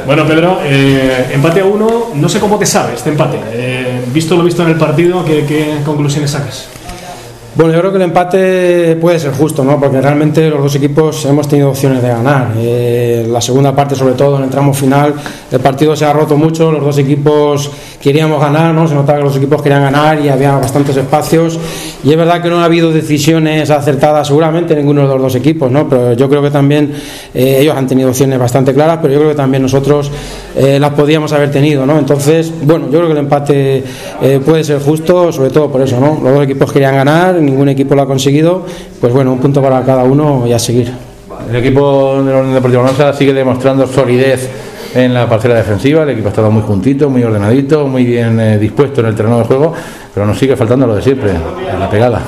Bueno, Pedro, empate a 1, no sé cómo te sabe este empate. Visto lo visto en el partido, ¿qué conclusiones sacas? Bueno, yo creo que el empate puede ser justo, ¿no? Porque realmente los dos equipos hemos tenido opciones de ganar. La segunda parte, sobre todo en el tramo final, el partido se ha roto mucho, los dos equipos queríamos ganar, ¿no? Se notaba que los equipos querían ganar y había bastantes espacios. Y es verdad que no ha habido decisiones acertadas, seguramente ninguno de los dos equipos, ¿no? Pero yo creo que también ellos han tenido opciones bastante claras, pero yo creo que también nosotros las podíamos haber tenido, ¿no? Entonces, bueno, yo creo que el empate puede ser justo, sobre todo por eso, ¿no? Los dos equipos querían ganar, ningún equipo lo ha conseguido, pues bueno, un punto para cada uno y a seguir. El equipo de la Unión Deportiva Almansa sigue demostrando solidez en la parcela defensiva, el equipo ha estado muy juntito, muy ordenadito, muy bien dispuesto en el terreno de juego, pero nos sigue faltando lo de siempre, la pegada.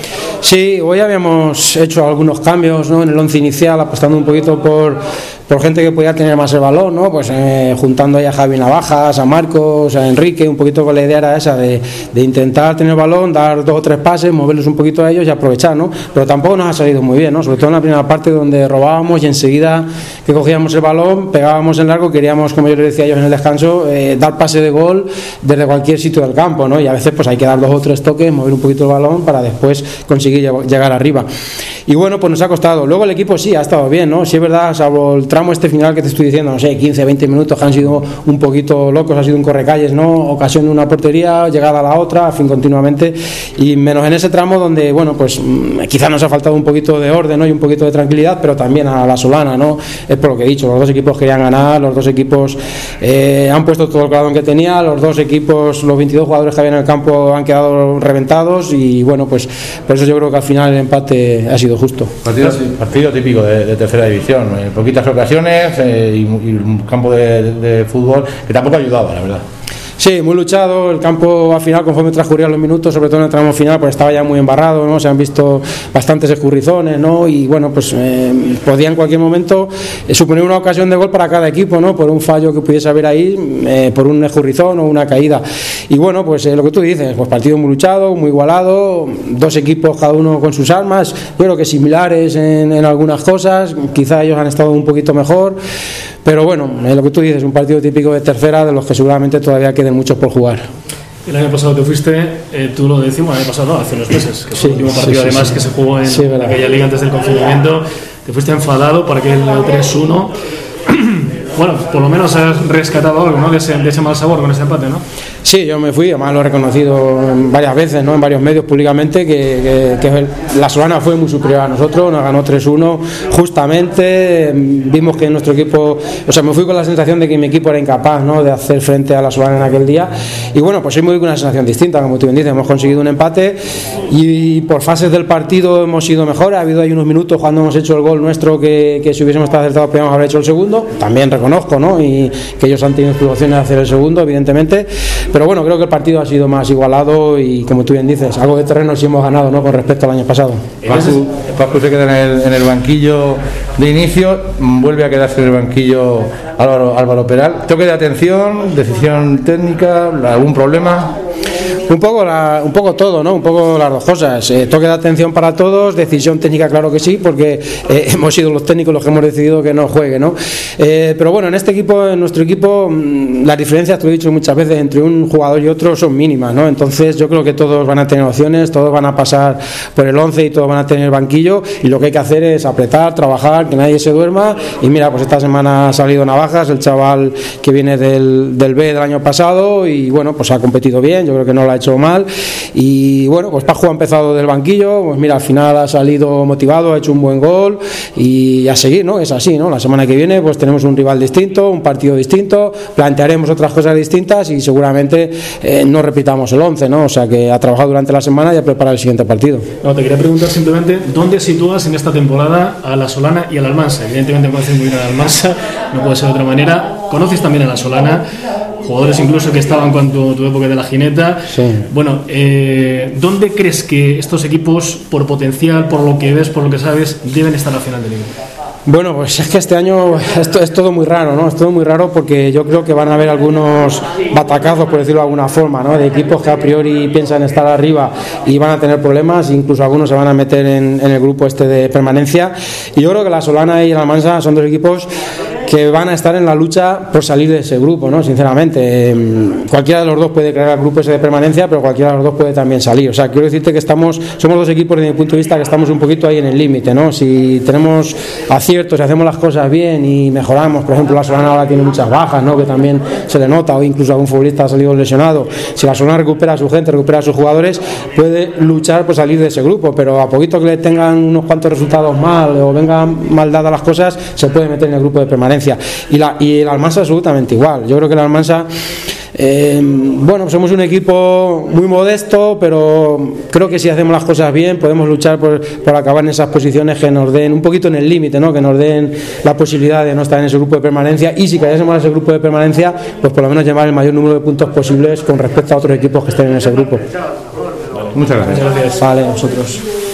Sí, hoy habíamos hecho algunos cambios, ¿no? En el once inicial, apostando un poquito por gente que podía tener más el balón, ¿no? Pues juntando ahí a Javi Navajas, a Marcos, a Enrique, un poquito con la idea era esa de intentar tener el balón, dar 2 o 3 pases, moverlos un poquito a ellos y aprovechar, ¿no? Pero tampoco nos ha salido muy bien, ¿no? Sobre todo en la primera parte donde robábamos y enseguida que cogíamos el balón, pegábamos en largo, queríamos, como yo les decía a ellos en el descanso, dar pase de gol desde cualquier sitio del campo, ¿no? Y a veces pues hay que dar 2 o 3 toques, mover un poquito el balón para después conseguir llegar arriba. Y bueno, pues nos ha costado. Luego el equipo sí ha estado bien, ¿no? Sí es verdad, salvo el tramo este final que te estoy diciendo, no sé, 15, 20 minutos que han sido un poquito locos, ha sido un correcalles, ¿no? Ocasión de una portería, llegada a la otra, en fin, continuamente, y menos en ese tramo donde, bueno, pues quizás nos ha faltado un poquito de orden, ¿no? Y un poquito de tranquilidad, pero también a la Solana, ¿no? Es por lo que he dicho, los dos equipos querían ganar, los dos equipos han puesto todo el cladón que tenía, los dos equipos, los 22 jugadores que había en el campo han quedado reventados y bueno, pues por eso yo creo que al final el empate ha sido justo. Partido típico de tercera división, poquitas ocasiones y un campo de fútbol que tampoco ha ayudado, la verdad. Sí, muy luchado, el campo al final conforme transcurrían los minutos, sobre todo en el tramo final, pues estaba ya muy embarrado, ¿no? Se han visto bastantes escurrizones, ¿no? Y bueno, pues podía en cualquier momento suponer una ocasión de gol para cada equipo, ¿no? Por un fallo que pudiese haber ahí, por un escurrizón o una caída. Y bueno, pues lo que tú dices, pues partido muy luchado, muy igualado, dos equipos cada uno con sus armas, yo creo que similares en algunas cosas, quizá ellos han estado un poquito mejor, pero bueno, lo que tú dices, un partido típico de tercera de los que seguramente todavía queden muchos por jugar. El año pasado te fuiste, tú lo decimos, el año pasado no, hace unos meses, que fue el último partido además que se jugó en aquella liga antes del confinamiento, te fuiste enfadado por aquel 3-1. Bueno, por lo menos has rescatado algo, ¿no? de ese mal sabor con ese empate, ¿no? Sí, yo me fui, además lo he reconocido varias veces, ¿no? En varios medios públicamente, que la Solana fue muy superior a nosotros, nos ganó 3-1 justamente, vimos que nuestro equipo, o sea, me fui con la sensación de que mi equipo era incapaz, ¿no? De hacer frente a la Solana en aquel día, y bueno, pues hoy me voy con una sensación distinta, como tú bien dices, hemos conseguido un empate y por fases del partido hemos sido mejores, ha habido ahí unos minutos cuando hemos hecho el gol nuestro que si hubiésemos estado acertados podríamos haber hecho el segundo, también reconozco, ¿no? Y que ellos han tenido opciones de hacer el segundo, evidentemente, pero bueno, creo que el partido ha sido más igualado y como tú bien dices, algo de terreno sí hemos ganado, ¿no? Con respecto al año pasado. Paco se queda en el banquillo de inicio, vuelve a quedarse en el banquillo Álvaro Peral. Toque de atención, decisión técnica, algún problema. Un poco todo, ¿no? Un poco las dos cosas. Toque de atención para todos, decisión técnica, claro que sí, porque hemos sido los técnicos los que hemos decidido que no juegue, ¿no? Pero bueno, en nuestro equipo, las diferencias, te lo he dicho muchas veces, entre un jugador y otro son mínimas, ¿no? Entonces yo creo que todos van a tener opciones, todos van a pasar por el 11 y todos van a tener banquillo, y lo que hay que hacer es apretar, trabajar, que nadie se duerma. Y mira, pues esta semana ha salido Navajas, el chaval que viene del B del año pasado, y bueno, pues ha competido bien, yo creo que no lo ha hecho mal, y bueno, pues Pajo ha empezado del banquillo, pues mira, al final ha salido motivado, ha hecho un buen gol y a seguir, ¿no? Es así, ¿no? La semana que viene pues tenemos un rival distinto, un partido distinto, plantearemos otras cosas distintas y seguramente no repitamos el 11, ¿no? O sea que ha trabajado durante la semana y a preparar el siguiente partido. No, te quería preguntar simplemente, ¿dónde sitúas en esta temporada a la Solana y al Almansa? Evidentemente conoces muy bien al Almansa, no puede ser de otra manera, conoces también a la Solana, jugadores incluso que estaban con tu época de la Jineta. Sí. Bueno, ¿dónde crees que estos equipos, por potencial, por lo que ves, por lo que sabes, deben estar al final del liga? Bueno, pues es que este año esto es todo muy raro, ¿no? Es todo muy raro porque yo creo que van a haber algunos batacazos, por decirlo de alguna forma, ¿no? De equipos que a priori piensan estar arriba y van a tener problemas, incluso algunos se van a meter en el grupo este de permanencia. Y yo creo que la Solana y la Almansa son dos equipos que van a estar en la lucha por salir de ese grupo, ¿no? Sinceramente, cualquiera de los dos puede crear el grupo ese de permanencia, pero cualquiera de los dos puede también salir. O sea, quiero decirte que somos dos equipos desde mi punto de vista que estamos un poquito ahí en el límite, ¿no? Si tenemos aciertos, si hacemos las cosas bien y mejoramos, por ejemplo, la Solana ahora tiene muchas bajas, ¿no? Que también se le nota, o incluso algún futbolista ha salido lesionado. Si la Solana recupera a su gente, recupera a sus jugadores, puede luchar por salir de ese grupo, pero a poquito que le tengan unos cuantos resultados mal o vengan mal dadas las cosas, se puede meter en el grupo de permanencia. Y el Almansa absolutamente igual. Yo creo que el Almansa, bueno, somos un equipo muy modesto, pero creo que si hacemos las cosas bien podemos luchar por acabar en esas posiciones que nos den un poquito en el límite, ¿no? Que nos den la posibilidad de no estar en ese grupo de permanencia, y si cayésemos en ese grupo de permanencia, pues por lo menos llevar el mayor número de puntos posibles con respecto a otros equipos que estén en ese grupo. Muchas gracias. Vale, a vosotros.